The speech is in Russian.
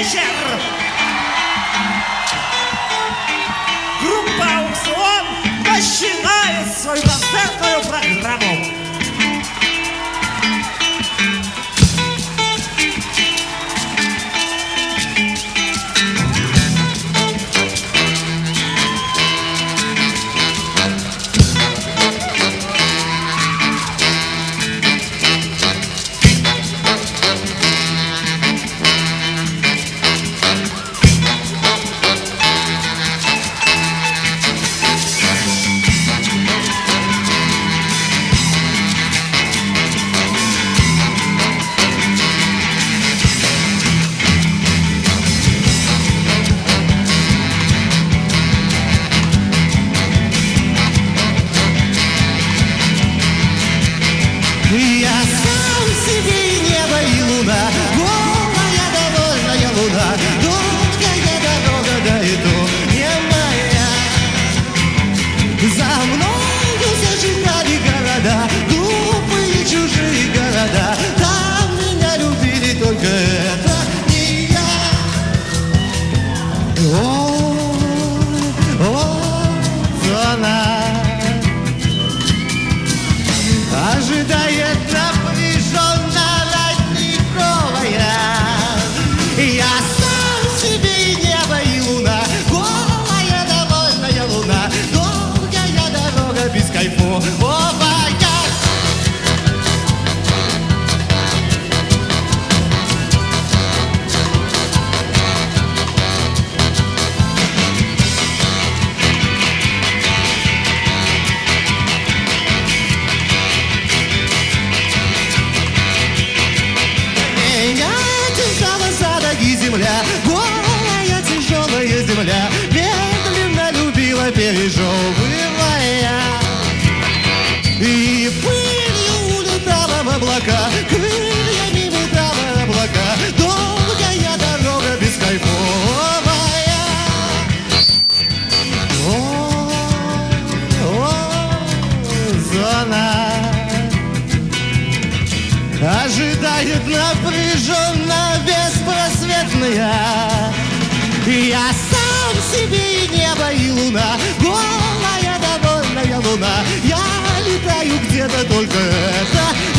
вечер! Группа «Аукцион» начинает свою концертную программу. Я сам себе и небо, и луна, голая, довольная луна, долгая дорога, да и то не моя. За мною зажигали города, глупые чужие города. Там меня любили, только это не я. Вот она ожидает напряженно родниковая. Я сам себе и небо, и луна, голая, довольная луна, долгая дорога без кайфовая. Земля, голая, тяжелая земля, медленно любила, пережевывая. И пылью улетала в облака, крыльями метала облака, долгая дорога бескайфовая. Зона ожидает напряженно, беспросветная. Я сам себе и небо, и луна, голая, довольная луна. Я летаю где-то, только это